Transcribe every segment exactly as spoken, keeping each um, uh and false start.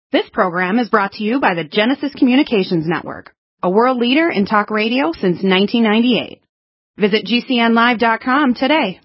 This program is brought to you by the Genesis Communications Network, a world leader in talk radio since nineteen ninety-eight. Visit G C N live dot com today.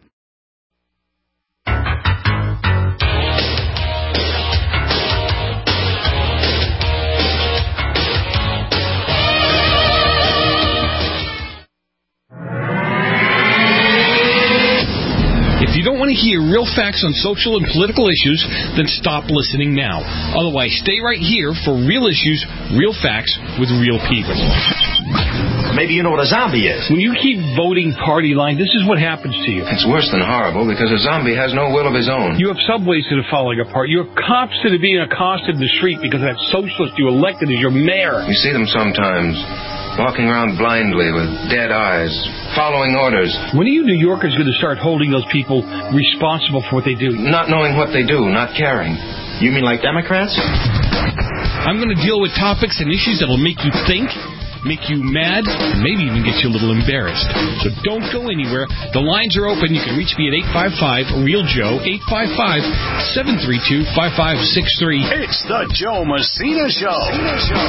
If you don't want to hear real facts on social and political issues, then stop listening now. Otherwise, stay right here for real issues, real facts, with real people. Maybe you know what a zombie is. When you keep voting party line, this is what happens to you. It's worse than horrible because a zombie has no will of his own. You have subways that are falling apart. You have cops that are being accosted in the street because that socialist you elected as your mayor. You see them sometimes, walking around blindly with dead eyes, following orders. When are you New Yorkers going to start holding those people responsible for what they do? Not knowing what they do, not caring. You mean like Democrats? I'm going to deal with topics and issues that will make you think, make you mad, and maybe even get you a little embarrassed. So don't go anywhere. The lines are open. You can reach me at eight five five, real Joe, eight five five, seven three two, five five six three. It's the Joe Messina Show. Messina Show.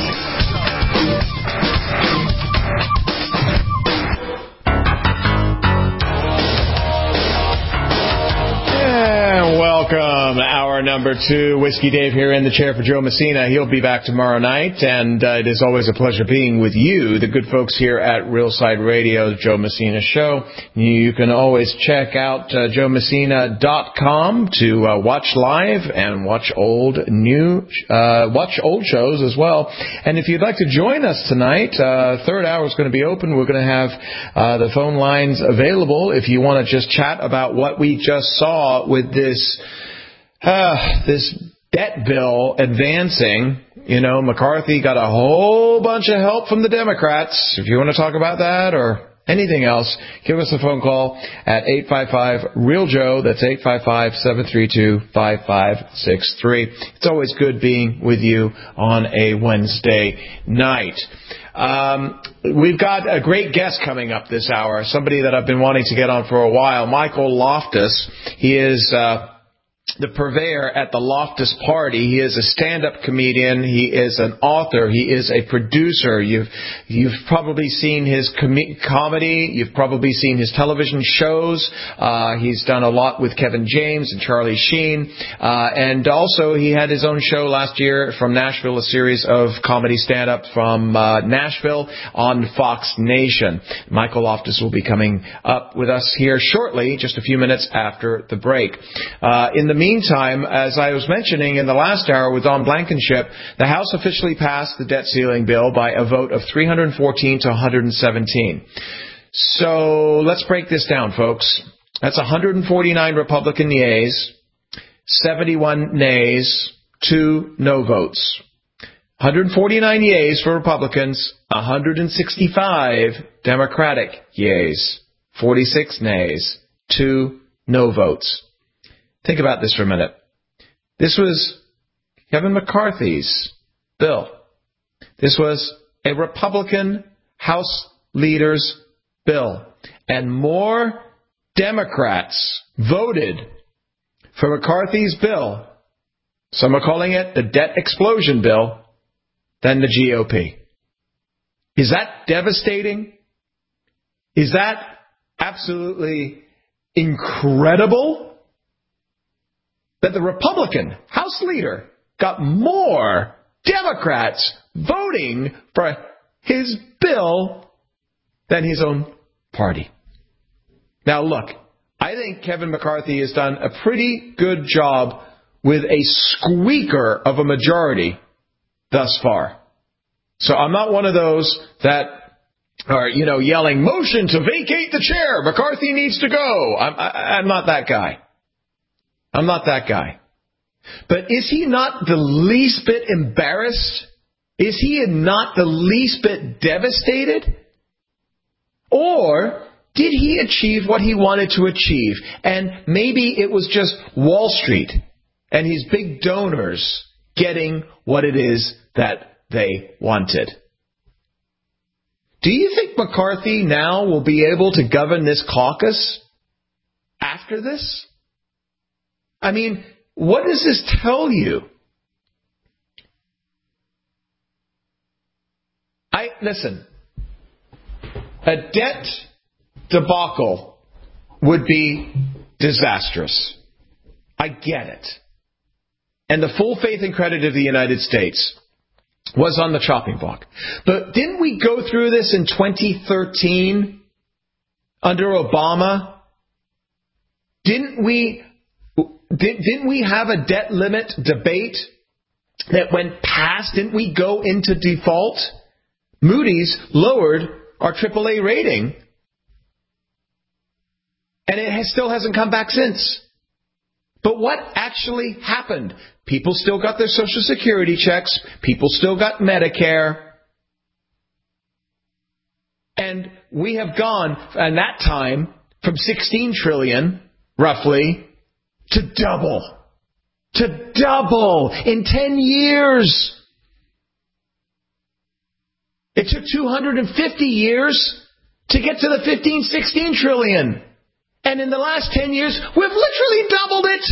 And welcome, hour number two. Whiskey Dave here in the chair for Joe Messina. He'll be back tomorrow night, and uh, it is always a pleasure being with you, the good folks here at Realside Radio, the Joe Messina Show. You can always check out uh, joe messina dot com to uh, watch live and watch old new uh, watch old shows as well. And if you'd like to join us tonight, uh, third hour is going to be open. We're going to have uh, the phone lines available if you want to just chat about what we just saw with this uh, this debt bill advancing. You know, McCarthy got a whole bunch of help from the Democrats. If you want to talk about that or anything else, give us a phone call at eight five five, real Joe. That's eight five five, seven three two, five five six three. It's always good being with you on a Wednesday night. Um, we've got a great guest coming up this hour, somebody that I've been wanting to get on for a while, Michael Loftus. He is uh the purveyor at the Loftus Party. He is a stand-up comedian. He is an author. He is a producer. You've you've probably seen his com- comedy. You've probably seen his television shows. Uh, he's done a lot with Kevin James and Charlie Sheen. Uh, and also he had his own show last year from Nashville, a series of comedy stand-up from uh, Nashville on Fox Nation. Michael Loftus will be coming up with us here shortly, just a few minutes after the break. Uh, in the meantime, as I was mentioning in the last hour with Don Blankenship, the House officially passed the debt ceiling bill by a vote of three hundred fourteen to one hundred seventeen. So let's break this down, folks. That's one hundred forty-nine Republican yeas, seventy-one nays, two no votes. one hundred forty-nine yeas for Republicans, one hundred sixty-five Democratic yeas, forty-six nays, two no votes. Think about this for a minute. This was Kevin McCarthy's bill. This was a Republican House leader's bill. And more Democrats voted for McCarthy's bill, some are calling it the debt explosion bill, than the G O P. Is that devastating? Is that absolutely incredible? That the Republican House leader got more Democrats voting for his bill than his own party. Now, look, I think Kevin McCarthy has done a pretty good job with a squeaker of a majority thus far. So I'm not one of those that are, you know, yelling, motion to vacate the chair. McCarthy needs to go. I'm, I, I'm not that guy. I'm not that guy. But is he not the least bit embarrassed? Is he not the least bit devastated? Or did he achieve what he wanted to achieve? And maybe it was just Wall Street and his big donors getting what it is that they wanted. Do you think McCarthy now will be able to govern this caucus after this? I mean, what does this tell you? I listen. A debt debacle would be disastrous. I get it. And the full faith and credit of the United States was on the chopping block. But didn't we go through this in twenty thirteen under Obama? Didn't we did, didn't we have a debt limit debate that went past? Didn't we go into default? Moody's lowered our triple A rating, and it has, still hasn't come back since. But what actually happened? People still got their Social Security checks. People still got Medicare. And we have gone, at that time, from sixteen trillion dollars, roughly, to double. To double in ten years. It took two hundred fifty years to get to the fifteen, sixteen trillion. And in the last ten years, we've literally doubled it.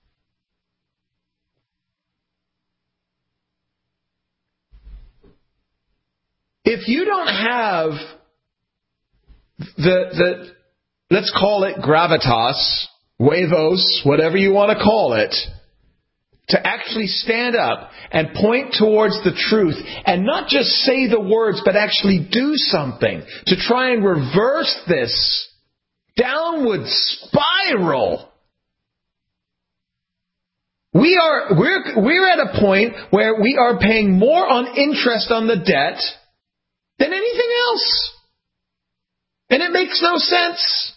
If you don't have the, the let's call it gravitas, huevos, whatever you want to call it, to actually stand up and point towards the truth and not just say the words, but actually do something to try and reverse this downward spiral. We are, we're, we're at a point where we are paying more on interest on the debt than anything else. And it makes no sense.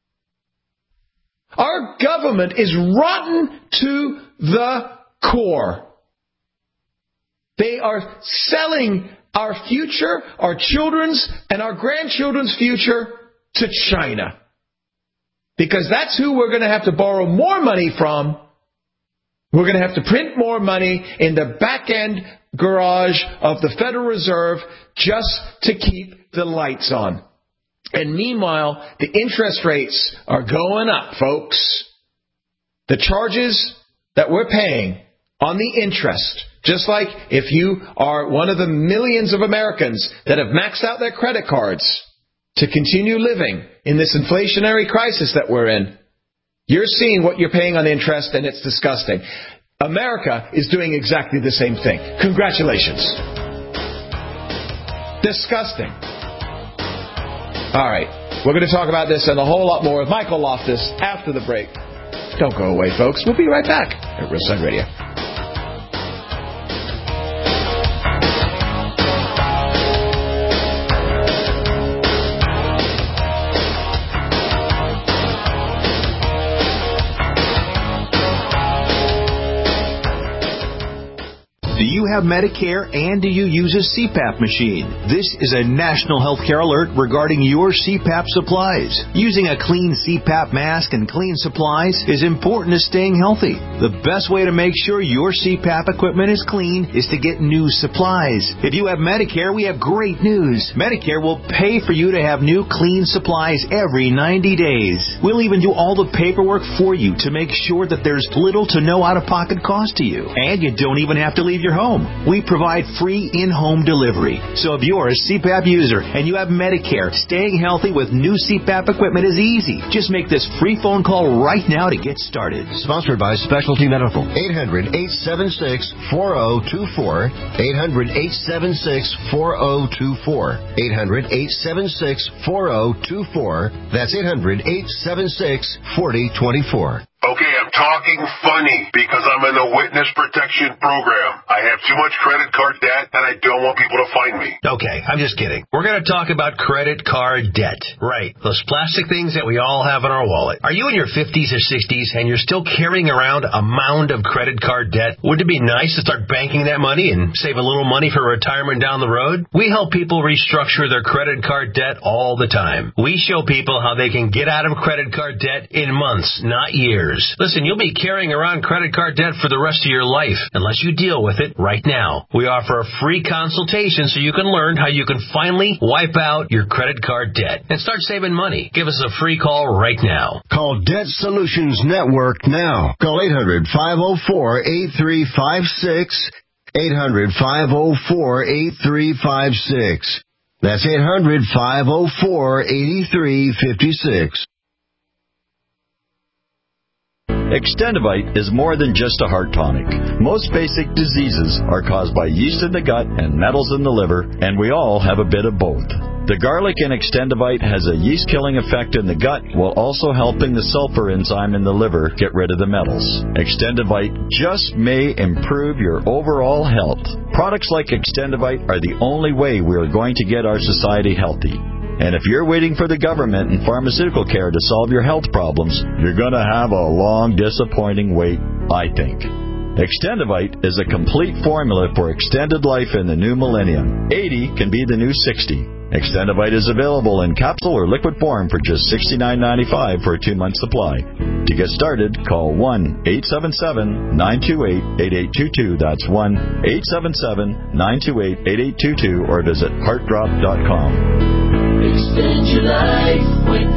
Our government is rotten to the core. They are selling our future, our children's and our grandchildren's future to China. Because that's who we're going to have to borrow more money from. We're going to have to print more money in the back-end garage of the Federal Reserve just to keep the lights on. And meanwhile, the interest rates are going up, folks. The charges that we're paying on the interest, just like if you are one of the millions of Americans that have maxed out their credit cards to continue living in this inflationary crisis that we're in, you're seeing what you're paying on interest, and it's disgusting. America is doing exactly the same thing. Congratulations. Disgusting. All right. We're going to talk about this and a whole lot more with Michael Loftus after the break. Don't go away, folks. We'll be right back at Real Side Radio. Do you have Medicare and do you use a C PAP machine? This is a national healthcare alert regarding your C PAP supplies. Using a clean C PAP mask and clean supplies is important to staying healthy. The best way to make sure your C PAP equipment is clean is to get new supplies. If you have Medicare, we have great news. Medicare will pay for you to have new clean supplies every ninety days. We'll even do all the paperwork for you to make sure that there's little to no out-of-pocket cost to you. And you don't even have to leave your home. We provide free in-home delivery. So if you're a C PAP user and you have Medicare, staying healthy with new C PAP equipment is easy. Just make this free phone call right now to get started. Sponsored by Specialty Medical. eight hundred, eight seven six, four zero two four. eight hundred, eight seven six, four zero two four. eight hundred, eight seven six, four zero two four. That's eight hundred, eight seven six, four zero two four. Okay, I'm talking funny because I'm in the witness protection program. I have too much credit card debt and I don't want people to find me. Okay, I'm just kidding. We're going to talk about credit card debt. Right, those plastic things that we all have in our wallet. Are you in your fifties or sixties and you're still carrying around a mound of credit card debt? Wouldn't it be nice to start banking that money and save a little money for retirement down the road? We help people restructure their credit card debt all the time. We show people how they can get out of credit card debt in months, not years. Listen, you'll be carrying around credit card debt for the rest of your life unless you deal with it right now. We offer a free consultation so you can learn how you can finally wipe out your credit card debt and start saving money. Give us a free call right now. Call Debt Solutions Network now. Call eight hundred, five oh four, eight three five six. eight hundred, five oh four, eight three five six. That's eight hundred, five oh four, eight three five six. Extendivite is more than just a heart tonic. Most basic diseases are caused by yeast in the gut and metals in the liver, and we all have a bit of both. The garlic in Extendivite has a yeast-killing effect in the gut while also helping the sulfur enzyme in the liver get rid of the metals. Extendivite just may improve your overall health. Products like Extendivite are the only way we are going to get our society healthy. And if you're waiting for the government and pharmaceutical care to solve your health problems, you're going to have a long, disappointing wait, I think. Extendivite is a complete formula for extended life in the new millennium. eighty can be the new sixty. Extendivite is available in capsule or liquid form for just sixty-nine ninety-five for a two-month supply. To get started, call one eight seven seven, nine two eight, eight eight two two. That's one eight seven seven, nine two eight, eight eight two two or visit heart drop dot com. Extend your life with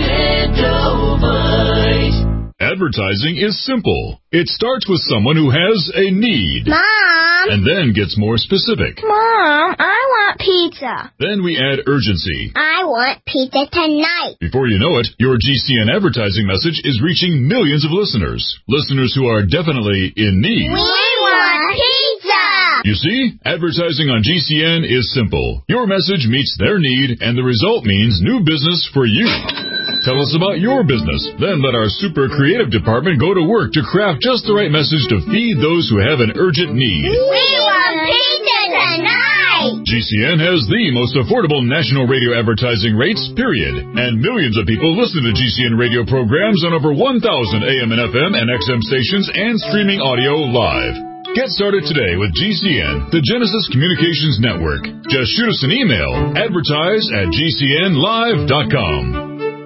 Extendivite. Advertising is simple. It starts with someone who has a need. Mom! And then gets more specific. Mom, I want pizza. Then we add urgency. I want pizza tonight. Before you know it, your G C N advertising message is reaching millions of listeners. Listeners who are definitely in need. We want pizza! You see, advertising on G C N is simple. Your message meets their need, and the result means new business for you. Tell us about your business. Then let our super creative department go to work to craft just the right message to feed those who have an urgent need. We want pizza tonight! G C N has the most affordable national radio advertising rates, period. And millions of people listen to G C N radio programs on over one thousand A M and F M and X M stations and streaming audio live. Get started today with G C N, the Genesis Communications Network. Just shoot us an email, advertise at G C N live dot com.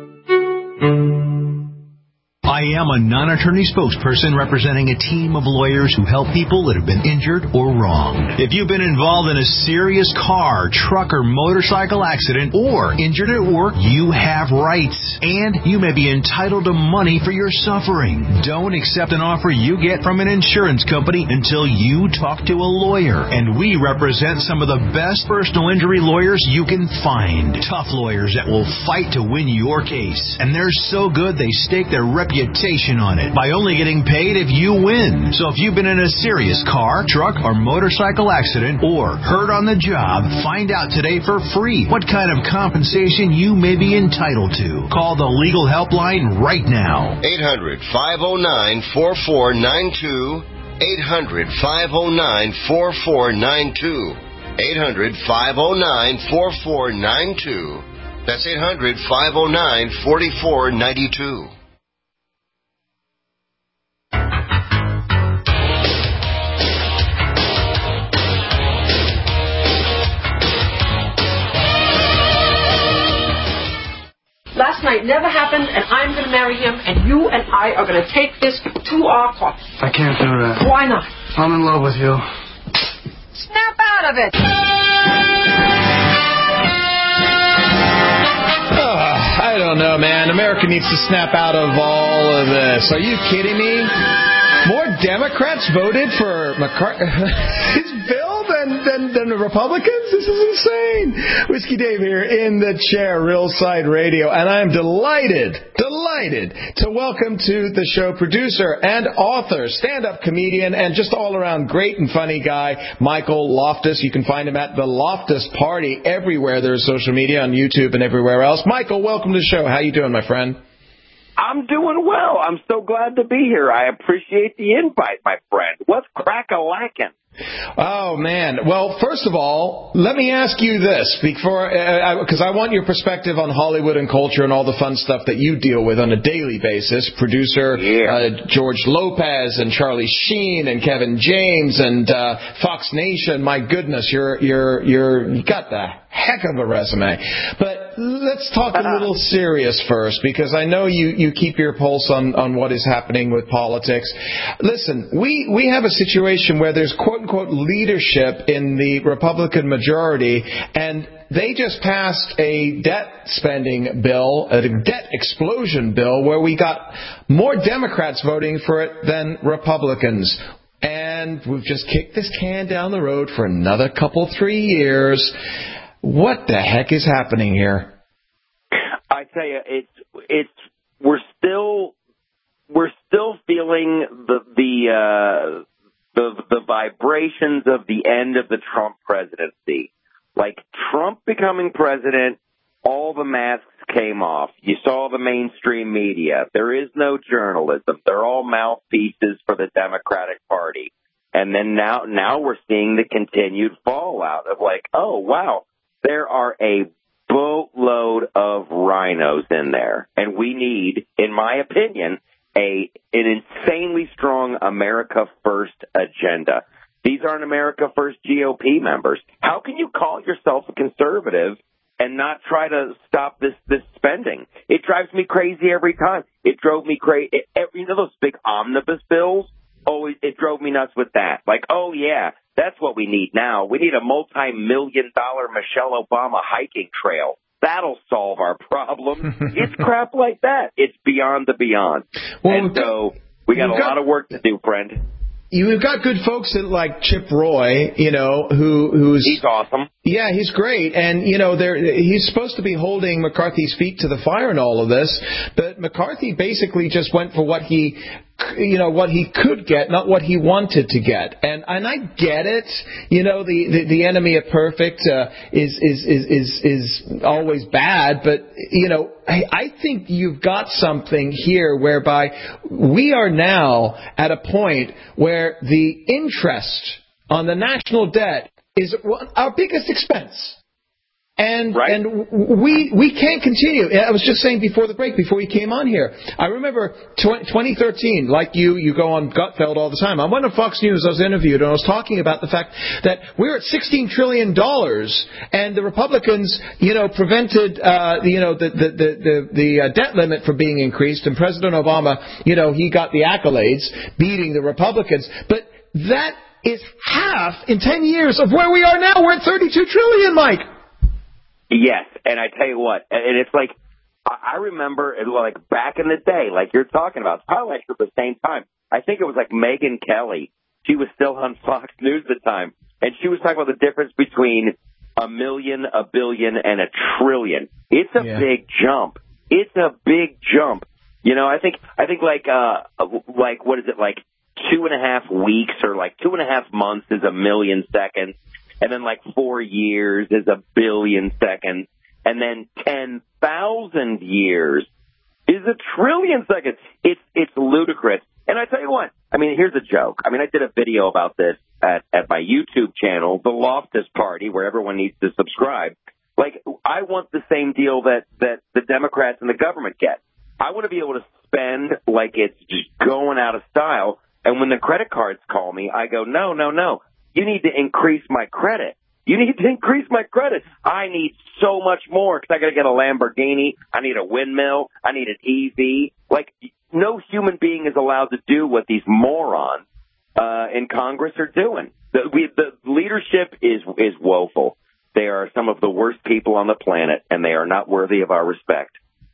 I am a non-attorney spokesperson representing a team of lawyers who help people that have been injured or wronged. If you've been involved in a serious car, truck, or motorcycle accident or injured at work, you have rights. And you may be entitled to money for your suffering. Don't accept an offer you get from an insurance company until you talk to a lawyer. And we represent some of the best personal injury lawyers you can find. Tough lawyers that will fight to win your case. And they're so good they stake their reputation on it by only getting paid if you win. So if you've been in a serious car, truck, or motorcycle accident or hurt on the job, find out today for free what kind of compensation you may be entitled to. Call the legal helpline right now. eight hundred, five oh nine, four four nine two. eight hundred, five oh nine, four four nine two. eight hundred, five oh nine, four four nine two. That's eight hundred, five oh nine, four four nine two. Last night never happened, and I'm going to marry him, and you and I are going to take this to our court. I can't do that. Why not? I'm in love with you. Snap out of it. Oh, I don't know, man. America needs to snap out of all of this. Are you kidding me? More Democrats voted for McCarthy's bill than, than, than the Republicans? This is insane. Whiskey Dave here in the chair, Real Side Radio, and I'm delighted, delighted to welcome to the show producer and author, stand-up comedian, and just all-around great and funny guy, Michael Loftus. You can find him at The Loftus Party everywhere there's social media, on YouTube and everywhere else. Michael, welcome to the show. How you doing, my friend? I'm doing well. I'm so glad to be here. I appreciate the invite, my friend. What's crack-a-lackin'? Oh, man. Well, first of all, let me ask you this, before, because uh, I, I want your perspective on Hollywood and culture and all the fun stuff that you deal with on a daily basis. Producer yeah. uh, George Lopez and Charlie Sheen and Kevin James and uh, Fox Nation. My goodness, you're you're you're you got the heck of a resume. But let's talk a little serious first, because I know you, you keep your pulse on, on what is happening with politics. Listen, we, we have a situation where there's quote-unquote leadership in the Republican majority, and they just passed a debt spending bill, a debt explosion bill, where we got more Democrats voting for it than Republicans. And we've just kicked this can down the road for another couple, three years. what the heck is happening here? I tell you, it's it's we're still we're still feeling the the uh, the the vibrations of the end of the Trump presidency. Like Trump becoming president, all the masks came off. You saw the mainstream media. There is no journalism. They're all mouthpieces for the Democratic Party. And then now, now we're seeing the continued fallout of like, oh, wow, there are a boatload of rhinos in there. And we need, in my opinion, a an insanely strong America First agenda. These aren't America First G O P members. How can you call yourself a conservative and not try to stop this, this spending? It drives me crazy every time. It drove me crazy. You know those big omnibus bills? Always, it drove me nuts with that. Like, oh, yeah, that's what we need now. We need a multi-million dollar Michelle Obama hiking trail. That'll solve our problem. It's crap like that. It's beyond the beyond. Well, and so we got a got, lot of work to do, friend. You've got good folks like Chip Roy, you know, who who's he's awesome. Yeah, he's great, and you know, there he's supposed to be holding McCarthy's feet to the fire in all of this, but McCarthy basically just went for what he, you know, what he could get, not what he wanted to get, and and I get it. You know, the the, the enemy of perfect uh, is, is is is is always bad, but you know, I, I think you've got something here whereby we are now at a point where the interest on the national debt is our biggest expense. And right. and we we can't continue. I was just saying before the break, before you came on here, I remember twenty thirteen, like you, you go on Gutfeld all the time. I went on Fox News, I was interviewed, and I was talking about the fact that we're at sixteen trillion dollars, and the Republicans, you know, prevented, uh, you know, the the the the, the uh, debt limit from being increased, and President Obama, you know, he got the accolades, beating the Republicans, but that is half in ten years of where we are now. We're at thirty-two trillion, Mike. Yes, and I tell you what, and it's like, I remember, like, back in the day, like you're talking about, it's probably like at the same time. I think it was like Megyn Kelly. She was still on Fox News at the time, and she was talking about the difference between a million, a billion, and a trillion. It's a yeah. big jump. It's a big jump. You know, I think, I think like, uh, like, what is it, like two and a half weeks or like two and a half months is a million seconds. And then like four years is a billion seconds. And then ten thousand years is a trillion seconds. It's it's ludicrous. And I tell you what, I mean, here's a joke. I mean, I did a video about this at, at my YouTube channel, The Loftus Party, where everyone needs to subscribe. Like, I want the same deal that, that the Democrats and the government get. I want to be able to spend like it's just going out of style. And when the credit cards call me, I go, no, no, no. You need to increase my credit. You need to increase my credit. I need so much more because I got to get a Lamborghini. I need a windmill. I need an E V. Like, no human being is allowed to do what these morons uh, in Congress are doing. The, we, the leadership is is woeful. They are some of the worst people on the planet, and they are not worthy of our respect.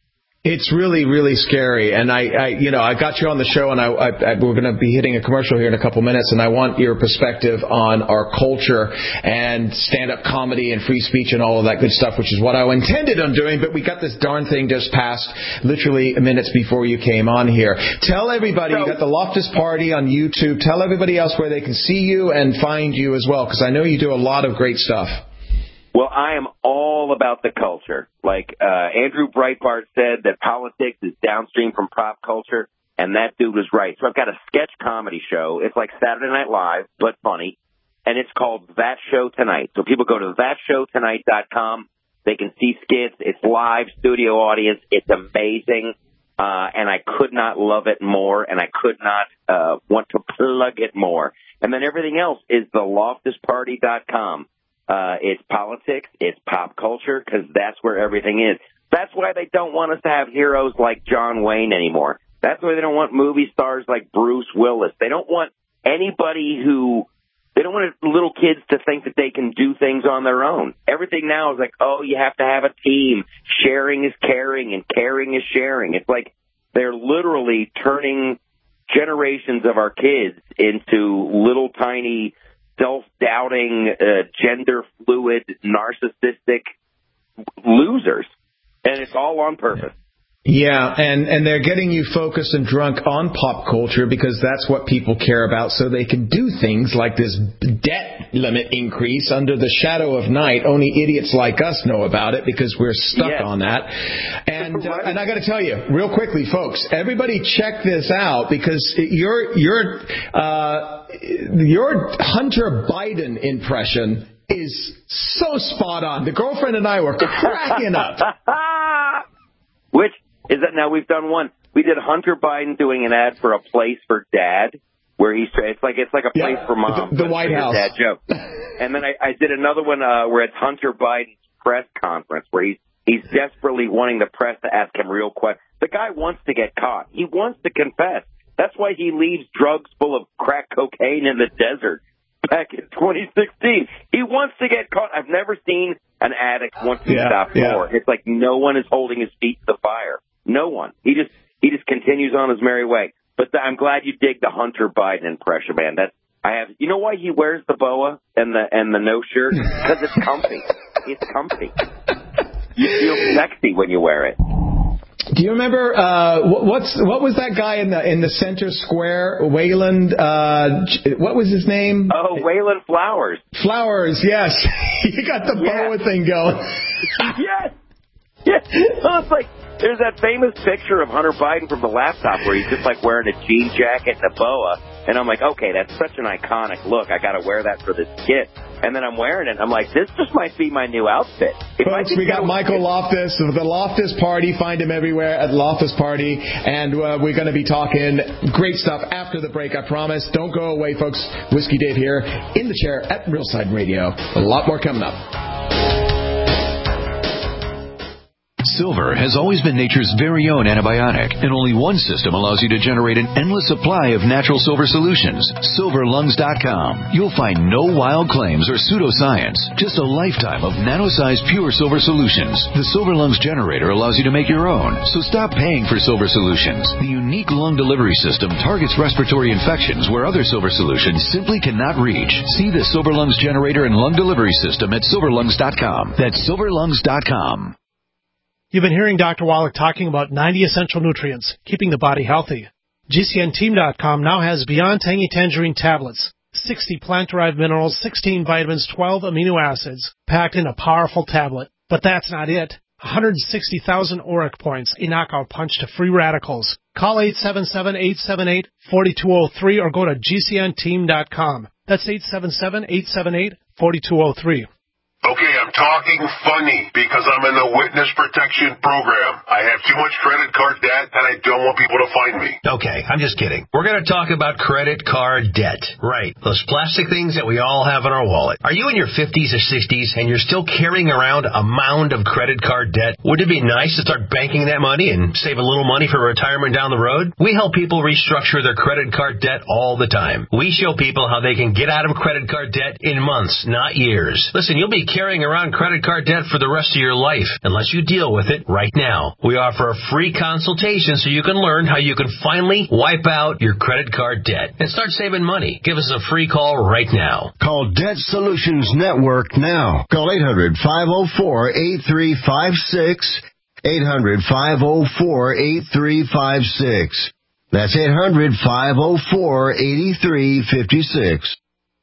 It's really, really scary. And I, I, you know, I got you on the show, and I, I, I we're going to be hitting a commercial here in a couple minutes, and I want your perspective on our culture and stand-up comedy and free speech and all of that good stuff, which is what I intended on doing. But we got this darn thing just passed literally minutes before you came on here. Tell everybody, you got the Loftus Party on YouTube. Tell everybody else where they can see you and find you as well, because I know you do a lot of great stuff. Well, I am all about the culture. Like uh, Andrew Breitbart said that politics is downstream from pop culture, and that dude was right. So I've got a sketch comedy show. It's like Saturday Night Live, but funny, and it's called That Show Tonight. So people go to that show tonight dot com. They can see skits. It's live studio audience. It's amazing, uh, and I could not love it more, and I could not uh, want to plug it more. And then everything else is the loftus party dot com. Uh, it's politics, it's pop culture, because that's where everything is. That's why they don't want us to have heroes like John Wayne anymore. That's why they don't want movie stars like Bruce Willis. They don't want anybody who, they don't want little kids to think that they can do things on their own. Everything now is like, oh, you have to have a team. Sharing is caring, and caring is sharing. It's like they're literally turning generations of our kids into little tiny self-doubting, uh, gender-fluid, narcissistic losers. And it's all on purpose. Yeah, and, and they're getting you focused and drunk on pop culture because that's what people care about, so they can do things like this debt limit increase under the shadow of night. Only idiots like us know about it because we're stuck yes. on that. And uh, and I got to tell you, real quickly, folks, everybody check this out because your your uh, your Hunter Biden impression is so spot on. The girlfriend and I were cracking up. Which is that now we've done one. We did Hunter Biden doing an ad for a place for dad, where he's it's like it's like a place yeah, for mom. The, the White House. Dad joke. And then I, I did another one uh, where it's Hunter Biden's press conference, where he's he's desperately wanting the press to ask him real questions. The guy wants to get caught. He wants to confess. That's why he leaves drugs full of crack cocaine in the desert back in twenty sixteen. He wants to get caught. I've never seen an addict want to yeah, stop yeah. more. It's like no one is holding his feet to the fire. No one. He just he just continues on his merry way. But the, I'm glad you dig the Hunter Biden impression, man. That I have. You know why he wears the boa and the and the no shirt? Because it's comfy. It's comfy. You feel sexy when you wear it. Do you remember uh, what's what was that guy in the in the center square? Wayland. Uh, what was his name? Oh, Wayland Flowers. Flowers. Yes, you got the yes. boa thing going. yes. Yes. So it's like there's that famous picture of Hunter Biden from the laptop where he's just like wearing a jean jacket and a boa, and I'm like, okay, that's such an iconic look. I got to wear that for this skit. And then I'm wearing it. I'm like, this just might be my new outfit. If Folks, we got Michael Loftus of the Loftus Party. Find him everywhere at Loftus Party. And uh, we're going to be talking great stuff after the break, I promise. Don't go away, folks. Whiskey Dave here in the chair at Realside Radio. A lot more coming up. Silver has always been nature's very own antibiotic, and only one system allows you to generate an endless supply of natural silver solutions. silver lungs dot com. You'll find no wild claims or pseudoscience, just a lifetime of nano-sized pure silver solutions. The Silver Lungs generator allows you to make your own, so stop paying for silver solutions. The unique lung delivery system targets respiratory infections where other silver solutions simply cannot reach. See the Silver Lungs generator and lung delivery system at silver lungs dot com. That's silver lungs dot com. You've been hearing Doctor Wallach talking about ninety essential nutrients, keeping the body healthy. G C N team dot com now has Beyond Tangy Tangerine tablets, sixty plant-derived minerals, sixteen vitamins, twelve amino acids, packed in a powerful tablet. But that's not it. one hundred sixty thousand auric points, a knockout punch to free radicals. Call eight seven seven, eight seven eight, four two zero three or go to G C N team dot com. That's eight seven seven, eight seven eight, four two zero three. Okay, I'm talking funny because I'm in the witness protection program. I have too much credit card debt and I don't want people to find me. Okay, I'm just kidding. We're going to talk about credit card debt. Right. Those plastic things that we all have in our wallet. Are you in your fifties or sixties and you're still carrying around a mound of credit card debt? Wouldn't it be nice to start banking that money and save a little money for retirement down the road? We help people restructure their credit card debt all the time. We show people how they can get out of credit card debt in months, not years. Listen, you'll be carrying around credit card debt for the rest of your life unless you deal with it right now. We offer a free consultation so you can learn how you can finally wipe out your credit card debt and start saving money. Give us a free call right now. Call Debt Solutions Network now. Call eight hundred, five oh four, eight three five six. eight hundred, five oh four, eight three five six. That's eight hundred, five oh four, eight three five six.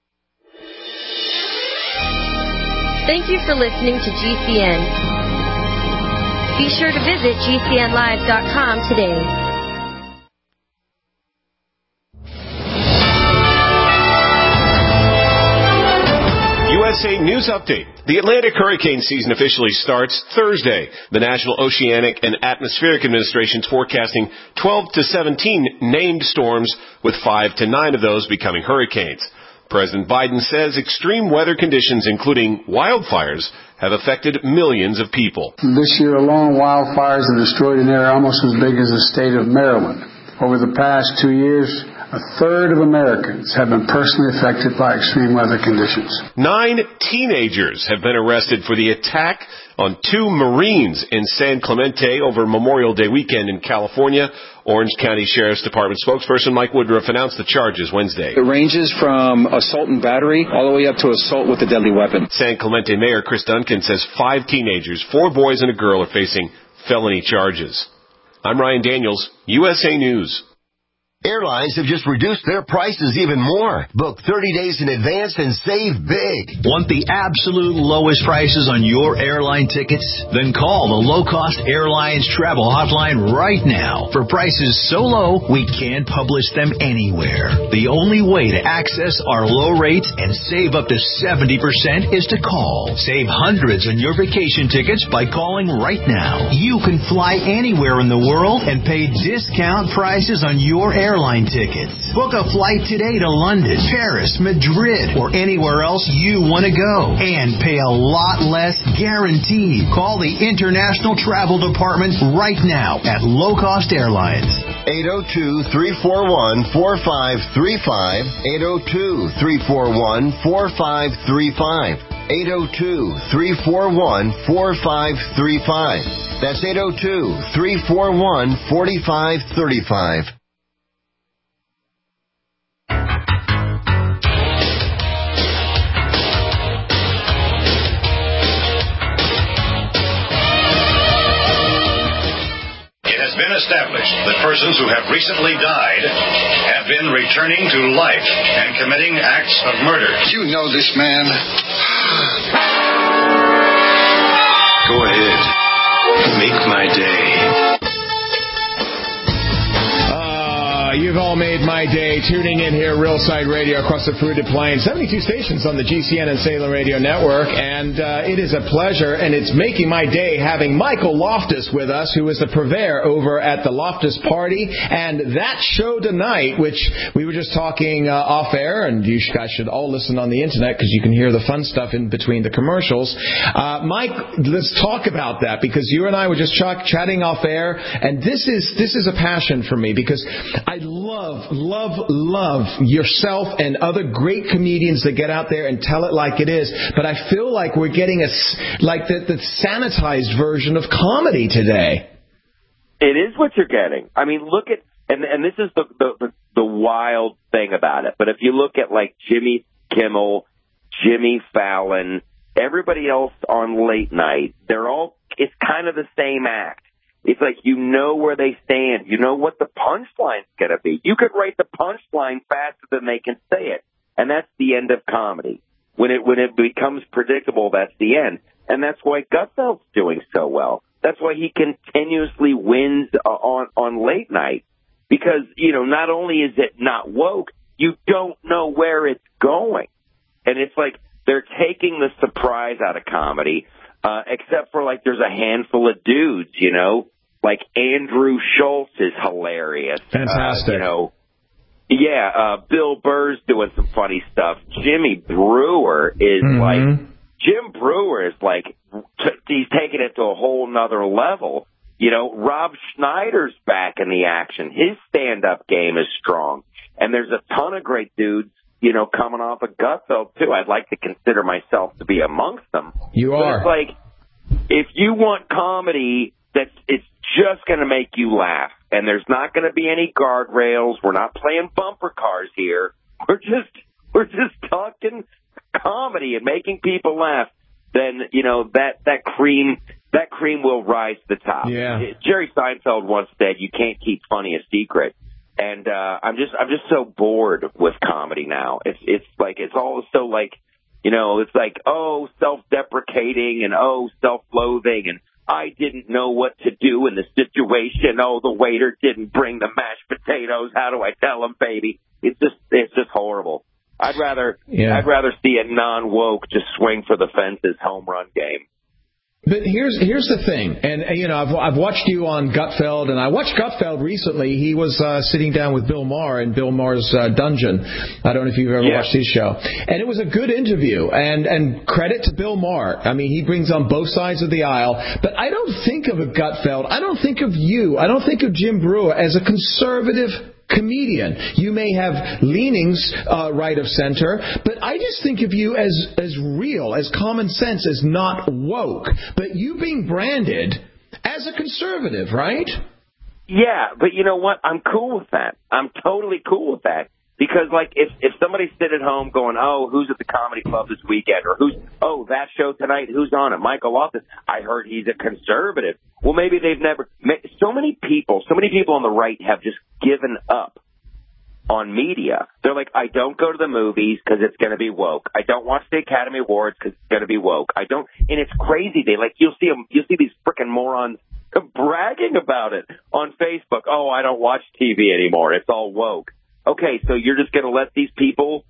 Thank you for listening to G C N. Be sure to visit G C N live dot com today. U S A News Update. The Atlantic hurricane season officially starts Thursday. The National Oceanic and Atmospheric Administration is forecasting twelve to seventeen named storms, with five to nine of those becoming hurricanes. President Biden says extreme weather conditions, including wildfires, have affected millions of people. This year alone, wildfires have destroyed an area almost as big as the state of Maryland. Over the past two years, a third of Americans have been personally affected by extreme weather conditions. Nine teenagers have been arrested for the attack on two Marines in San Clemente over Memorial Day weekend in California. Orange County Sheriff's Department spokesperson Mike Woodruff announced the charges Wednesday. It ranges from assault and battery all the way up to assault with a deadly weapon. San Clemente Mayor Chris Duncan says five teenagers, four boys and a girl, are facing felony charges. I'm Ryan Daniels, U S A News. Airlines have just reduced their prices even more. Book thirty days in advance and save big. Want the absolute lowest prices on your airline tickets? Then call the Low Cost Airlines Travel Hotline right now. For prices so low, we can't publish them anywhere. The only way to access our low rates and save up to seventy percent is to call. Save hundreds on your vacation tickets by calling right now. You can fly anywhere in the world and pay discount prices on your airline airline tickets. Book a flight today to London, Paris, Madrid, or anywhere else you want to go. And pay a lot less guaranteed. Call the International Travel Department right now at Low Cost Airlines. eight oh two, three four one, four five three five. eight oh two, three four one, four five three five. eight oh two, three four one, four five three five. That's eight oh two, three four one, four five three five. Been established that persons who have recently died have been returning to life and committing acts of murder. You know this man. Go ahead. Make my day. Uh, you've all made my day tuning in here, Realside Radio, across the fruited plain. seventy-two stations on the G C N and Salem Radio Network, and uh, it is a pleasure, and it's making my day having Michael Loftus with us, who is the purveyor over at the Loftus Party, and that show tonight, which we were just talking uh, off air, and you guys should all listen on the internet because you can hear the fun stuff in between the commercials. Uh, Mike, let's talk about that, because you and I were just ch- chatting off air, and this is this is a passion for me, because I love, love, love yourself and other great comedians that get out there and tell it like it is. But I feel like we're getting a, like the, the sanitized version of comedy today. It is what you're getting. I mean, look at, and and this is the, the, the wild thing about it. But if you look at like Jimmy Kimmel, Jimmy Fallon, everybody else on late night, they're all, it's kind of the same act. It's like you know where they stand. You know what the punchline's going to be. You could write the punchline faster than they can say it. And that's the end of comedy. When it when it becomes predictable, that's the end. And that's why Gutfeld's doing so well. That's why he continuously wins uh, on, on late night. Because, you know, not only is it not woke, you don't know where it's going. And it's like they're taking the surprise out of comedy. Uh, except for, like, there's a handful of dudes, you know, like Andrew Schultz is hilarious. Fantastic. Uh, you know, yeah, uh, Bill Burr's doing some funny stuff. Jimmy Brewer is mm-hmm. like, Jim Brewer is like, t- he's taking it to a whole nother level. You know, Rob Schneider's back in the action. His stand-up game is strong. And there's a ton of great dudes, you know, coming off of Gutfeld, too. I'd like to consider myself to be amongst them. You are. But it's like, if you want comedy that's it's just going to make you laugh, and there's not going to be any guardrails, we're not playing bumper cars here, we're just we're just talking comedy and making people laugh, then, you know, that, that cream that cream will rise to the top. Yeah. Jerry Seinfeld once said, you can't keep funny a secret. And uh, I'm just I'm just so bored with comedy now. It's it's like it's all so like, you know, it's like, oh, self-deprecating and oh, self-loathing and I didn't know what to do in the situation. Oh, the waiter didn't bring the mashed potatoes. How do I tell him, baby? It's just it's just horrible. I'd rather yeah. I'd rather see a non-woke just swing for the fences home run game. But here's here's the thing, and, and you know I've I've watched you on Gutfeld, and I watched Gutfeld recently. He was uh, sitting down with Bill Maher in Bill Maher's uh, dungeon. I don't know if you've ever yeah. watched his show, and it was a good interview. And and credit to Bill Maher. I mean, he brings on both sides of the aisle. But I don't think of a Gutfeld. I don't think of you. I don't think of Jim Brewer as a conservative comedian. You may have leanings uh, right of center, but I just think of you as as real, as common sense, as not woke. But you being branded as a conservative, right? Yeah, but you know what? I'm cool with that. I'm totally cool with that. Because, like, if if somebody's sitting at home going, oh, who's at the comedy club this weekend? Or who's, oh, that show tonight, who's on it? Michael Loftus. I heard he's a conservative. Well, maybe they've never, so many people, so many people on the right have just given up on media. They're like, I don't go to the movies because it's going to be woke. I don't watch the Academy Awards because it's going to be woke. I don't, and it's crazy. They, like, you'll see them, you'll see these frickin' morons bragging about it on Facebook. Oh, I don't watch T V anymore. It's all woke. Okay, so you're just going to let these people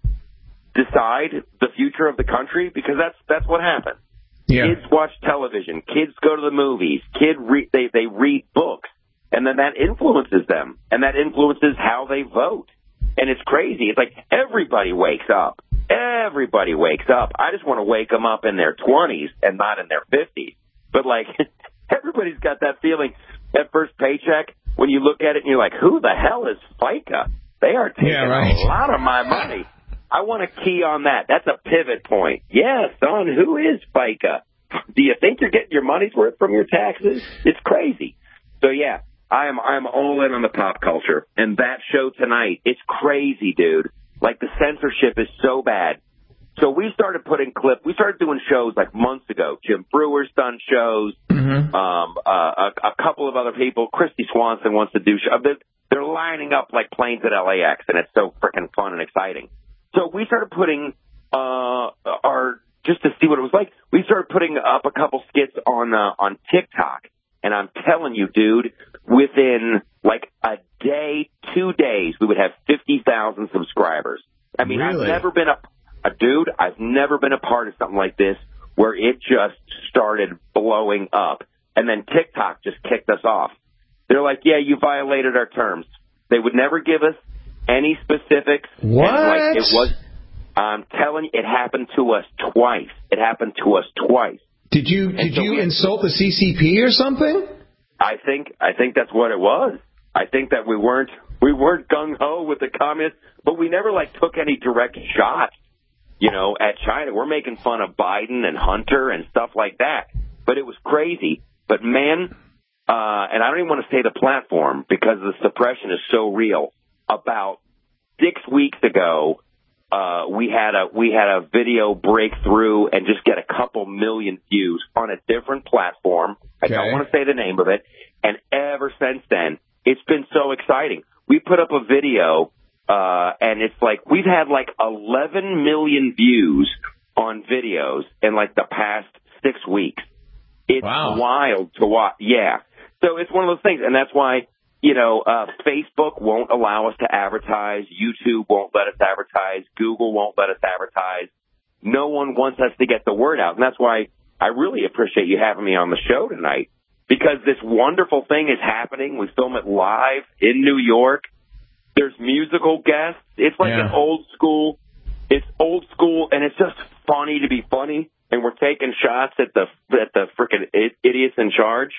decide the future of the country? Because that's that's what happens. Yeah. Kids watch television. Kids go to the movies. Kids re- they they read books, and then that influences them, and that influences how they vote. And it's crazy. It's like everybody wakes up. Everybody wakes up. I just want to wake them up in their twenties and not in their fifties. But like everybody's got that feeling at first paycheck when you look at it and you're like, who the hell is FICA? They are taking yeah, right. a lot of my money. I want to key on that. That's a pivot point. Yeah, son, who is FICA? Do you think you're getting your money's worth from your taxes? It's crazy. So, yeah, I'm I'm all in on the pop culture. And that show tonight, it's crazy, dude. Like, the censorship is so bad. So we started putting clip. We started doing shows like months ago. Jim Brewer's done shows. Mm-hmm. Um, uh, a, a couple of other people. Christy Swanson wants to do shows. They're lining up like planes at L A X, and it's so freaking fun and exciting. So we started putting uh, our, just to see what it was like, we started putting up a couple skits on uh, on TikTok. And I'm telling you, dude, within like a day, two days, we would have fifty thousand subscribers. I mean, really? I've never been a, a dude, I've never been a part of something like this where it just started blowing up. And then TikTok just kicked us off. They're like, yeah, you violated our terms. They would never give us any specifics. What? And like it was, I'm telling you, it happened to us twice. It happened to us twice. Did you did so you we, insult the C C P or something? I think I think that's what it was. I think that we weren't we weren't gung ho with the communists, but we never like took any direct shots, you know, at China. We're making fun of Biden and Hunter and stuff like that. But it was crazy. But man. Uh, and I don't even want to say the platform because the suppression is so real. About six weeks ago, uh, we had a we had a video break through and just get a couple million views on a different platform. Okay. I don't want to say the name of it. And ever since then, it's been so exciting. We put up a video, uh, and it's like we've had like eleven million views on videos in like the past six weeks. It's wow. wild to watch. Yeah. So it's one of those things, and that's why, you know, uh, Facebook won't allow us to advertise. YouTube won't let us advertise. Google won't let us advertise. No one wants us to get the word out, and that's why I really appreciate you having me on the show tonight, because this wonderful thing is happening. We film it live in New York. There's musical guests. It's like yeah. an old school. It's old school, and it's just funny to be funny, and we're taking shots at the at the frickin' idiots in charge.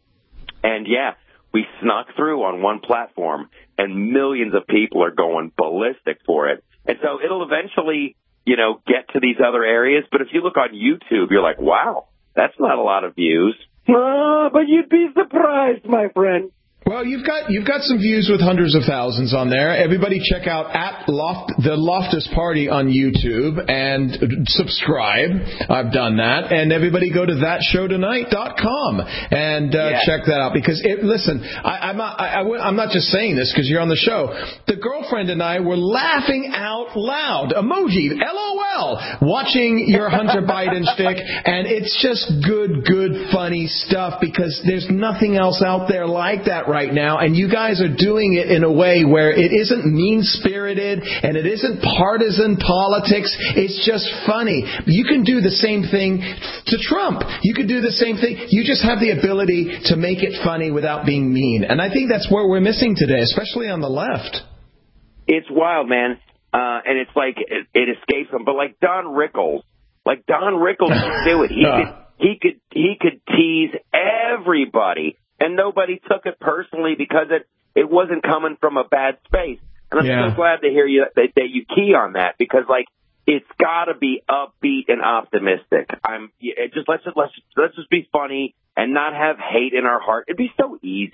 And, yeah, we snuck through on one platform, and millions of people are going ballistic for it. And so it'll eventually, you know, get to these other areas. But if you look on YouTube, you're like, wow, that's not a lot of views. Oh, but you'd be surprised, my friend. Well, you've got you've got some views with hundreds of thousands on there. Everybody check out at Loft, the Loftus Party on YouTube and subscribe. I've done that. And everybody go to that show tonight dot com and uh, yeah. check that out. Because, it, listen, I, I'm, not, I, I, I'm not just saying this because you're on the show. The girlfriend and I were laughing out loud, emoji, LOL, watching your Hunter Biden stick. And it's just good, good, funny stuff because there's nothing else out there like that right now, and you guys are doing it in a way where it isn't mean-spirited and it isn't partisan politics. It's just funny. You can do the same thing to Trump. You could do the same thing. You just have the ability to make it funny without being mean, and I think that's what we're missing today, especially on the left. It's wild, man, uh, and it's like it, it escapes them. But like Don Rickles, like Don Rickles could do it. He could, he could, he could tease everybody. And nobody took it personally because it, it wasn't coming from a bad space. And I'm yeah. so glad to hear you that, that you key on that because, like, it's got to be upbeat and optimistic. I'm it just let's just let's let's just be funny and not have hate in our heart. It'd be so easy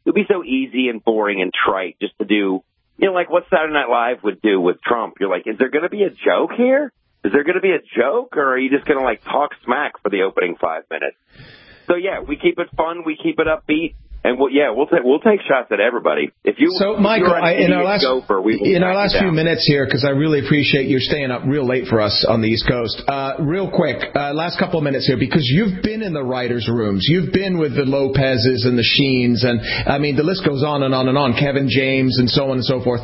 it would be so easy and boring and trite just to do, you know, like what Saturday Night Live would do with Trump. You're like, is there going to be a joke here? Is there going to be a joke, or are you just going to, like, talk smack for the opening five minutes? So, yeah, we keep it fun. We keep it upbeat. And we'll, yeah, we'll take we'll take shots at everybody. If you so, Michael, I, in our last gopher, we will in our last few down. minutes here, because I really appreciate you staying up real late for us on the East Coast. Uh, real quick, uh, last couple of minutes here, because you've been in the writers' rooms, you've been with the Lopez's and the Sheens, and I mean the list goes on and on and on. Kevin James and so on and so forth.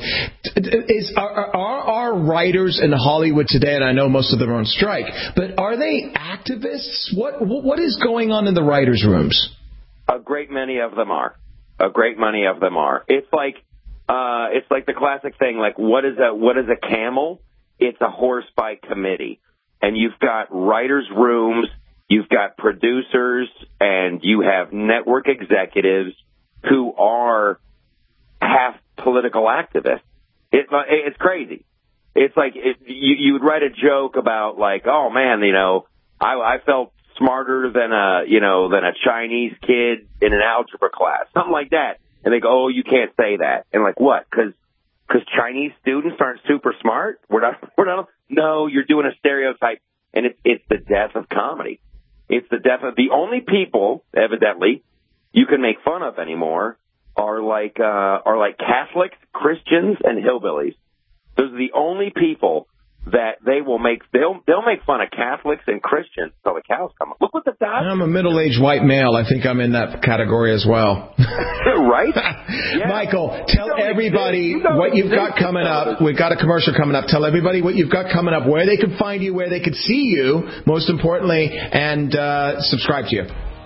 Is are, are our writers in Hollywood today? And I know most of them are on strike, but are they activists? What what is going on in the writers' rooms? A great many of them are. A great many of them are. It's like uh, it's like the classic thing. Like, what is a what is a camel? It's a horse by committee. And you've got writers' rooms, you've got producers, and you have network executives who are half political activists. It, it's crazy. It's like it, you, you would write a joke about, like, oh man, you know, I, I felt smarter than a, you know, than a Chinese kid in an algebra class, something like that. And they go, oh, you can't say that. And like, what? Because because Chinese students aren't super smart? We're not, we're not, no, you're doing a stereotype. And it's, it's the death of comedy. It's the death of, the only people, evidently, you can make fun of anymore are like, uh, are like Catholics, Christians, and hillbillies. Those are the only people that they will make, they'll they'll make fun of Catholics and Christians until the cows come up. Look what the Dodgers. I'm a middle-aged white male. I think I'm in that category as well. Right? Yeah. Michael, tell you everybody you what you've got coming up. We've got a commercial coming up. Tell everybody what you've got coming up, where they can find you, where they can see you, most importantly, and uh, subscribe to you.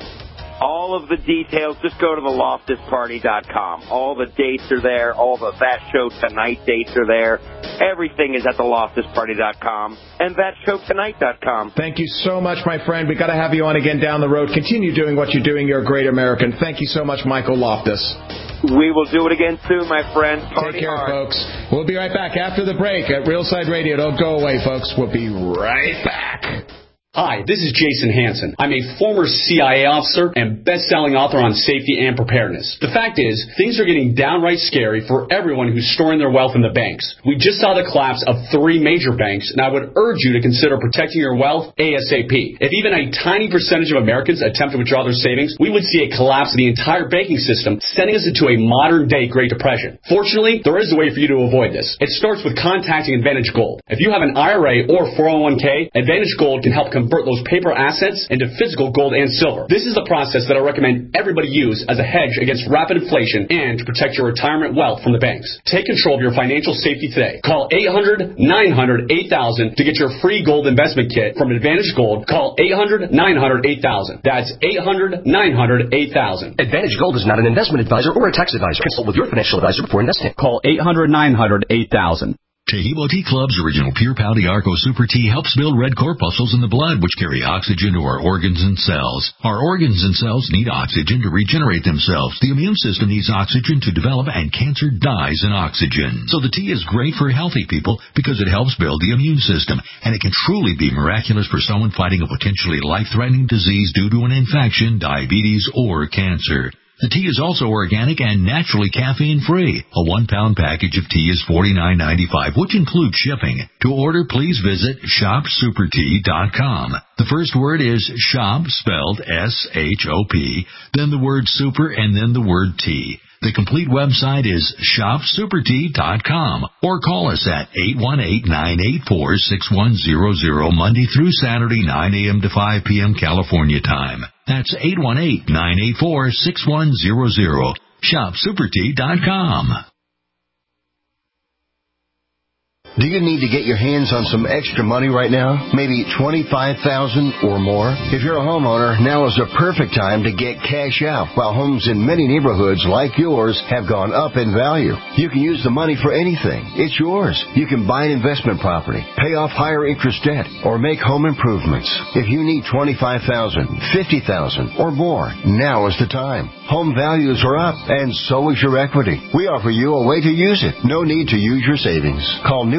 All of the details, just go to the loftus party dot com. All the dates are there. All the That Show Tonight dates are there. Everything is at the loftus party dot com and that show tonight dot com. Thank you so much, my friend. We've got to have you on again down the road. Continue doing what you're doing. You're a great American. Thank you so much, Michael Loftus. We will do it again soon, my friend. Party Take care, hard. folks. We'll be right back after the break at Real Side Radio. Don't go away, folks. We'll be right back. Hi, this is Jason Hansen. I'm a former C I A officer and best-selling author on safety and preparedness. The fact is, things are getting downright scary for everyone who's storing their wealth in the banks. We just saw the collapse of three major banks, and I would urge you to consider protecting your wealth ASAP. If even a tiny percentage of Americans attempt to withdraw their savings, we would see a collapse of the entire banking system, sending us into a modern-day Great Depression. Fortunately, there is a way for you to avoid this. It starts with contacting Advantage Gold. If you have an I R A or four oh one k, Advantage Gold can help convert those paper assets into physical gold and silver. This is the process that I recommend everybody use as a hedge against rapid inflation and to protect your retirement wealth from the banks. Take control of your financial safety today. Call eight hundred, nine hundred, eight thousand to get your free gold investment kit from Advantage Gold. Call eight hundred, nine hundred, eight thousand. That's eight hundred, nine hundred, eight thousand. Advantage Gold is not an investment advisor or a tax advisor. Consult with your financial advisor before investing. Call eight hundred, nine hundred, eight thousand. Tahibo Tea Club's original Pure Pau D'Arco Super Tea helps build red corpuscles in the blood, which carry oxygen to our organs and cells. Our organs and cells need oxygen to regenerate themselves. The immune system needs oxygen to develop, and cancer dies in oxygen. So the tea is great for healthy people because it helps build the immune system, and it can truly be miraculous for someone fighting a potentially life-threatening disease due to an infection, diabetes, or cancer. The tea is also organic and naturally caffeine-free. A one-pound package of tea is forty-nine ninety-five, which includes shipping. To order, please visit shop super tea dot com. The first word is shop, spelled S H O P, then the word super, and then the word tea. The complete website is shop super tea dot com, or call us at eight one eight, nine eight four, six one zero zero Monday through Saturday, nine a.m. to five p.m. California time. That's eight one eight, nine eight four, six one zero zero. shop super tea dot com. Do you need to get your hands on some extra money right now? Maybe twenty-five thousand dollars or more? If you're a homeowner, now is the perfect time to get cash out. While homes in many neighborhoods like yours have gone up in value, you can use the money for anything. It's yours. You can buy an investment property, pay off higher interest debt, or make home improvements. If you need twenty-five thousand dollars, fifty thousand dollars, or more, now is the time. Home values are up, and so is your equity. We offer you a way to use it. No need to use your savings. Call New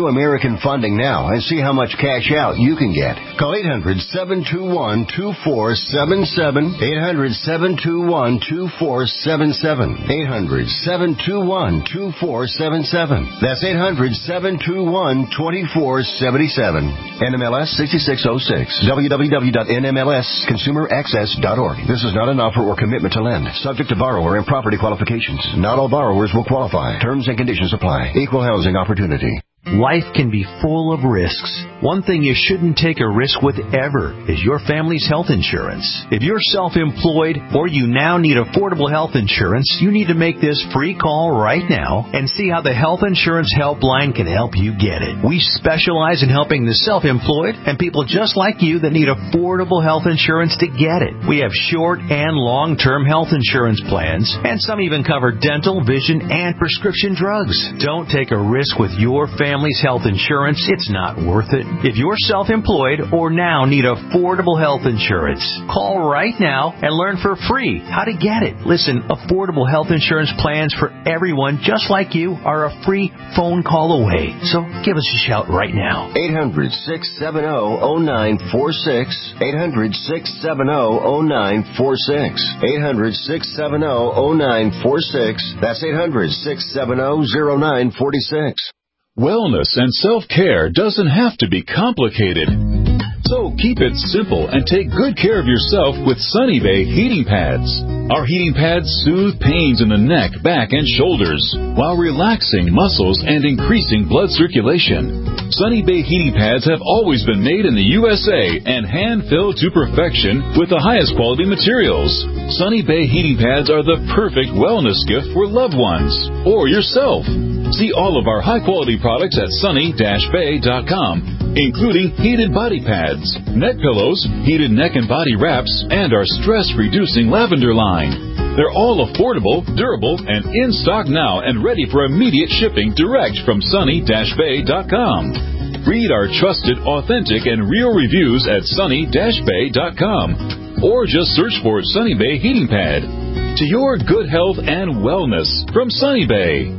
New American Funding now and see how much cash out you can get. Call eight hundred, seven two one, two four seven seven, eight hundred, seven two one, two four seven seven, eight hundred, seven two one, two four seven seven. That's eight hundred, seven two one, two four seven seven. N M L S sixty-six oh six. w w w dot n m l s consumer access dot org. This is not an offer or commitment to lend. Subject to borrower and property qualifications. Not all borrowers will qualify. Terms and conditions apply. Equal housing opportunity. Life can be full of risks. One thing you shouldn't take a risk with ever is your family's health insurance. If you're self-employed or you now need affordable health insurance, you need to make this free call right now and see how the Health Insurance Helpline can help you get it. We specialize in helping the self-employed and people just like you that need affordable health insurance to get it. We have short and long-term health insurance plans, and some even cover dental, vision, and prescription drugs. Don't take a risk with your family. Family's health insurance, it's not worth it. If you're self-employed or now need affordable health insurance, call right now and learn for free how to get it. Listen, affordable health insurance plans for everyone just like you are a free phone call away. So give us a shout right now. eight hundred, six seven zero, zero nine four six. eight hundred, six seven zero, zero nine four six. eight hundred, six seven zero, zero nine four six. That's eight hundred, six seven zero, zero nine four six. Wellness and self-care doesn't have to be complicated. So keep it simple and take good care of yourself with Sunny Bay heating pads. Our heating pads soothe pains in the neck, back, and shoulders while relaxing muscles and increasing blood circulation. Sunny Bay heating pads have always been made in the U S A and hand-filled to perfection with the highest quality materials. Sunny Bay heating pads are the perfect wellness gift for loved ones or yourself. See all of our high-quality products at sunny dash bay dot com, including heated body pads, neck pillows, heated neck and body wraps, and our stress-reducing lavender line. They're all affordable, durable, and in stock now and ready for immediate shipping direct from sunny dash bay dot com. Read our trusted, authentic, and real reviews at sunny dash bay dot com or just search for Sunny Bay Heating Pad. To your good health and wellness from Sunny Bay.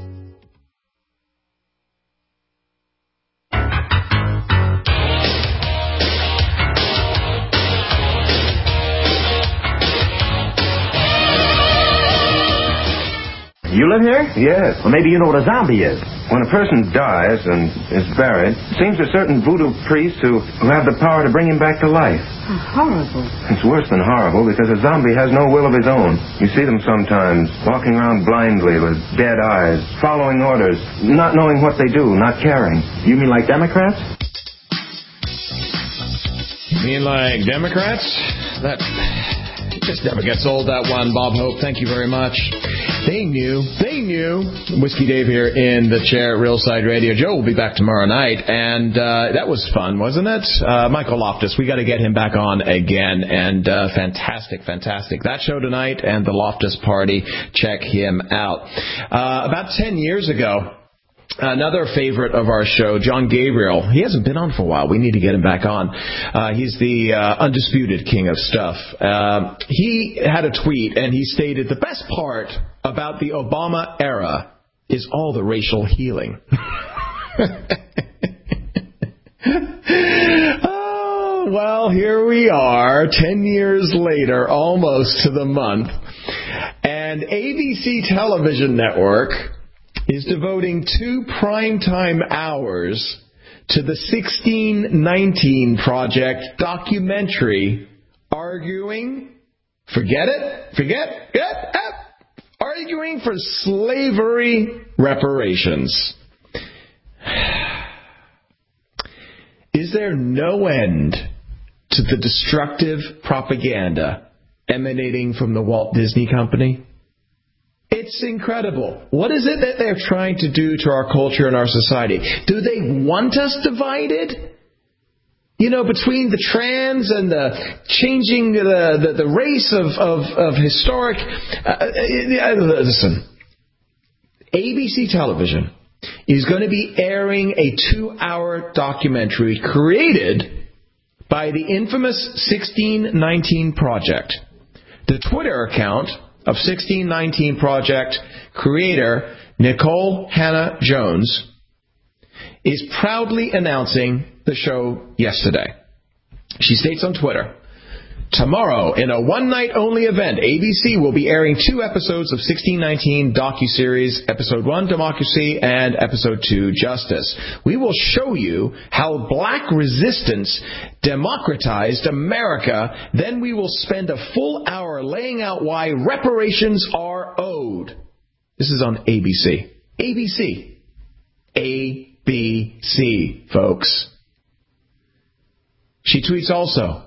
You live here? Yes. Well, maybe you know what a zombie is. When a person dies and is buried, it seems there are certain voodoo priests who, who have the power to bring him back to life. How horrible. It's worse than horrible because a zombie has no will of his own. You see them sometimes walking around blindly with dead eyes, following orders, not knowing what they do, not caring. You mean like Democrats? You mean like Democrats? That just never gets old, that one, Bob Hope. Thank you very much. They knew. They knew. Whiskey Dave here in the chair at Realside Radio. Joe will be back tomorrow night, and uh, that was fun, wasn't it? Uh, Michael Loftus, we got to get him back on again, and uh, fantastic, fantastic. That show tonight and the Loftus Party, check him out. Uh, about ten years ago, another favorite of our show, John Gabriel. He hasn't been on for a while. We need to get him back on. Uh, he's the uh, undisputed king of stuff. Uh, he had a tweet, and he stated, the best part about the Obama era is all the racial healing. Oh, well, here we are, ten years later, almost to the month. And A B C Television Network is devoting two primetime hours to the sixteen nineteen Project documentary, arguing, forget it, forget, forget, eh, arguing for slavery reparations. Is there no end to the destructive propaganda emanating from the Walt Disney Company? It's incredible. What is it that they're trying to do to our culture and our society? Do they want us divided? You know, between the trans and the changing the, the, the race of, of, of historic... Uh, listen, A B C Television is going to be airing a two-hour documentary created by the infamous sixteen nineteen Project. The Twitter account of sixteen nineteen Project creator Nicole Hannah Jones is proudly announcing the show yesterday. She states on Twitter, tomorrow, in a one-night-only event, A B C will be airing two episodes of sixteen nineteen docuseries, Episode one, Democracy, and Episode two, Justice. We will show you how black resistance democratized America. Then we will spend a full hour laying out why reparations are owed. This is on A B C. A B C. A B C, folks. She tweets also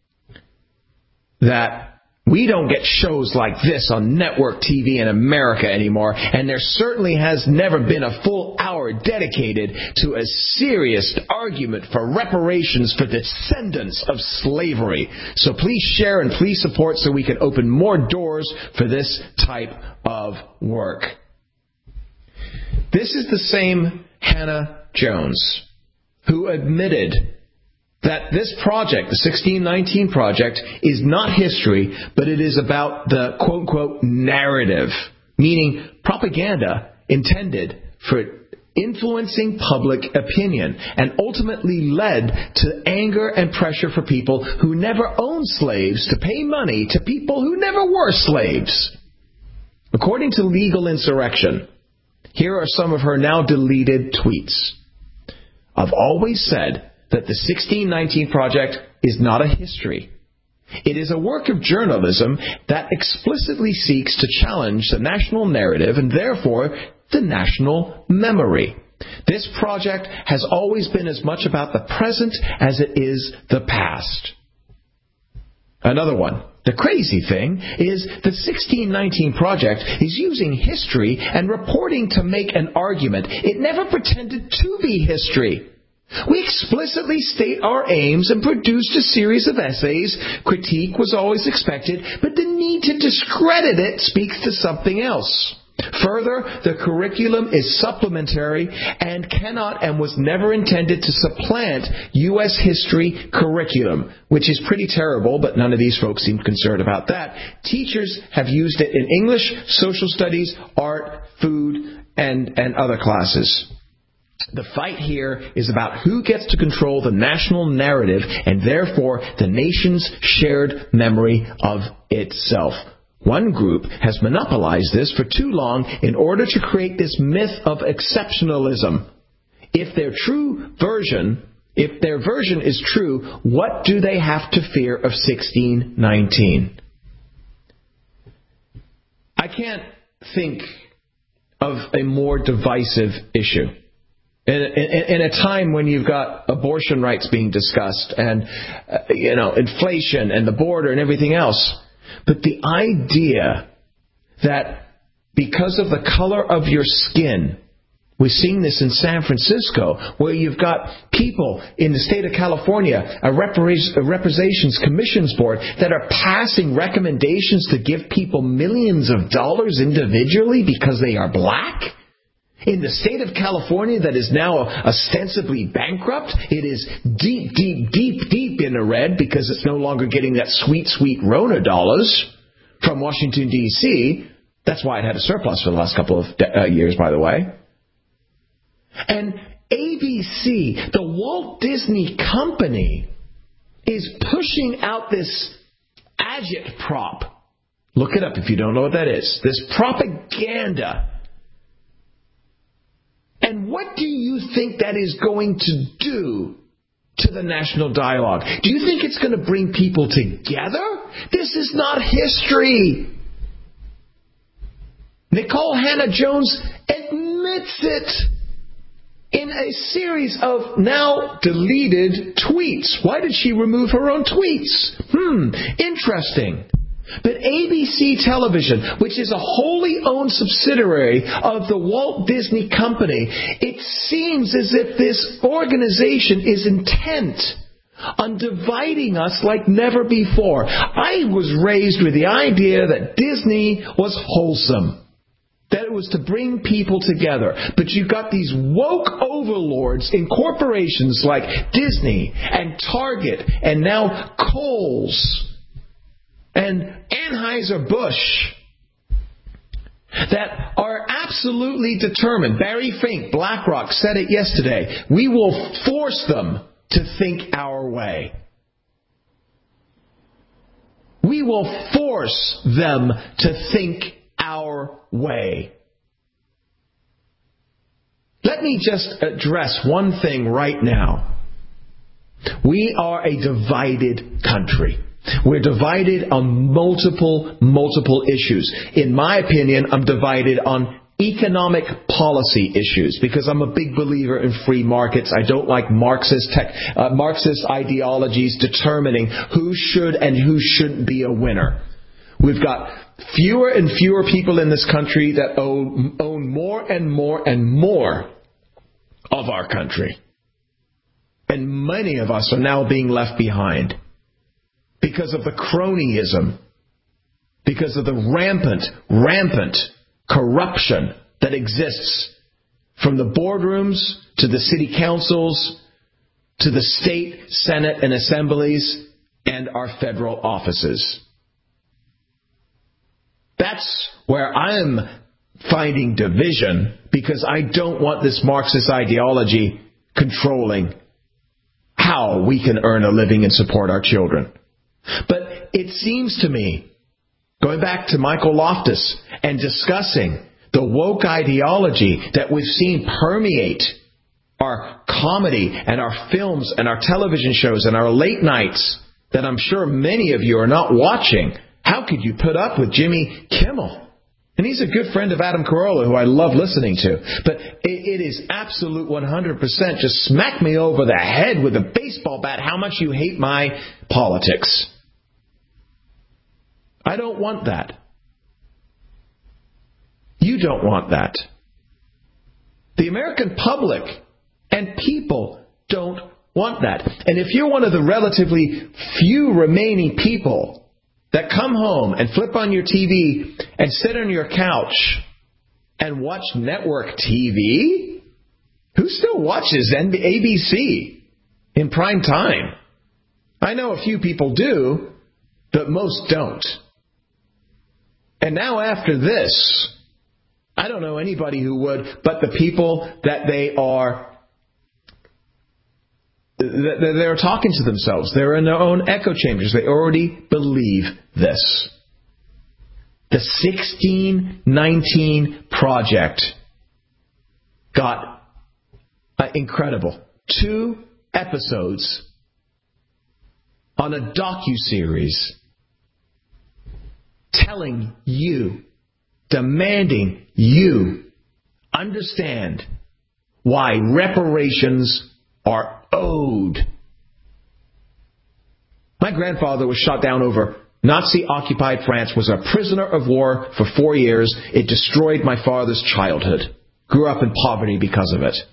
that we don't get shows like this on network T V in America anymore, and there certainly has never been a full hour dedicated to a serious argument for reparations for descendants of slavery. So please share and please support so we can open more doors for this type of work. This is the same Hannah Jones who admitted that this project, the sixteen nineteen Project, is not history, but it is about the quote-unquote narrative, meaning propaganda intended for influencing public opinion and ultimately led to anger and pressure for people who never owned slaves to pay money to people who never were slaves. According to Legal Insurrection, here are some of her now deleted tweets. I've always said that the sixteen nineteen Project is not a history. It is a work of journalism that explicitly seeks to challenge the national narrative and therefore the national memory. This project has always been as much about the present as it is the past. Another one. The crazy thing is the sixteen nineteen Project is using history and reporting to make an argument. It never pretended to be history. We explicitly state our aims and produced a series of essays. Critique was always expected, but the need to discredit it speaks to something else. Further, the curriculum is supplementary and cannot and was never intended to supplant U S history curriculum, which is pretty terrible, but none of these folks seem concerned about that. Teachers have used it in English, social studies, art, food, and, and other classes. The fight here is about who gets to control the national narrative and therefore the nation's shared memory of itself. One group has monopolized this for too long in order to create this myth of exceptionalism. If their true version, if their version is true, what do they have to fear of sixteen nineteen? I can't think of a more divisive issue. In, in, in a time when you've got abortion rights being discussed and, uh, you know, inflation and the border and everything else. But the idea that because of the color of your skin, we're seeing this in San Francisco, where you've got people in the state of California, a, repar- a Reparations Commissions Board, that are passing recommendations to give people millions of dollars individually because they are black. In the state of California that is now ostensibly bankrupt, it is deep, deep, deep, deep in the red because it's no longer getting that sweet, sweet Rona dollars from Washington, D C That's why it had a surplus for the last couple of de- uh, years, by the way. And A B C, the Walt Disney Company, is pushing out this agitprop. Look it up if you don't know what that is. This propaganda. And what do you think that is going to do to the national dialogue? Do you think it's going to bring people together? This is not history. Nicole Hannah-Jones admits it in a series of now deleted tweets. Why did she remove her own tweets? Hmm, interesting. But A B C Television, which is a wholly owned subsidiary of the Walt Disney Company, it seems as if this organization is intent on dividing us like never before. I was raised with the idea that Disney was wholesome, that it was to bring people together. But you've got these woke overlords in corporations like Disney and Target and now Kohl's and Anheuser-Busch that are absolutely determined. Barry Fink, BlackRock, said it yesterday. We will force them to think our way. We will force them to think our way. Let me just address one thing right now. We are a divided country. We're divided on multiple, multiple issues. In my opinion, I'm divided on economic policy issues because I'm a big believer in free markets. I don't like Marxist tech, uh, Marxist ideologies determining who should and who shouldn't be a winner. We've got fewer and fewer people in this country that own, own more and more and more of our country. And many of us are now being left behind because of the cronyism, because of the rampant, rampant corruption that exists from the boardrooms to the city councils to the state, senate, and assemblies and our federal offices. That's where I'm finding division because I don't want this Marxist ideology controlling how we can earn a living and support our children. But it seems to me, going back to Michael Loftus and discussing the woke ideology that we've seen permeate our comedy and our films and our television shows and our late nights that I'm sure many of you are not watching. How could you put up with Jimmy Kimmel? And he's a good friend of Adam Carolla, who I love listening to. But it, it is absolute one hundred percent just smack me over the head with a baseball bat how much you hate my politics. I don't want that. You don't want that. The American public and people don't want that. And if you're one of the relatively few remaining people that come home and flip on your T V and sit on your couch and watch network T V, who still watches A B C in prime time? I know a few people do, but most don't. And now after this, I don't know anybody who would, but the people that they are they're talking to themselves. They're in their own echo chambers. They already believe this. The sixteen nineteen Project got uh, incredible. Two episodes on a docuseries telling you, demanding you understand why reparations are owed. My grandfather was shot down over Nazi-occupied France, was a prisoner of war for four years. It destroyed my father's childhood. Grew up in poverty because of it.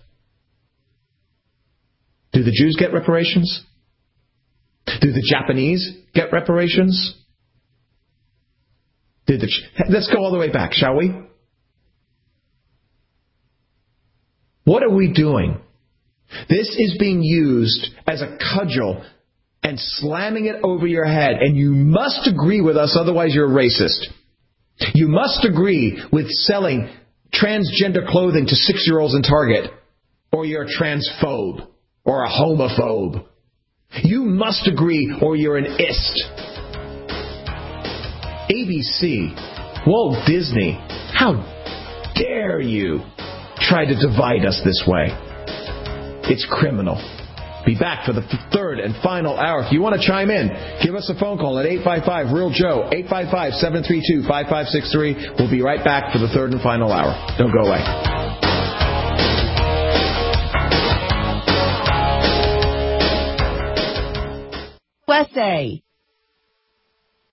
Do the Jews get reparations? Do the Japanese get reparations? Did the, let's go all the way back, shall we? What are we doing? This is being used as a cudgel and slamming it over your head. And you must agree with us, otherwise you're a racist. You must agree with selling transgender clothing to six-year-olds in Target, or you're a transphobe or a homophobe. You must agree or you're an ist. A B C, Walt Disney, how dare you try to divide us this way? It's criminal. Be back for the third and final hour. If you want to chime in, give us a phone call at eight five five, real Joe, eight five five, seven three two, five five six three. We'll be right back for the third and final hour. Don't go away. U S A.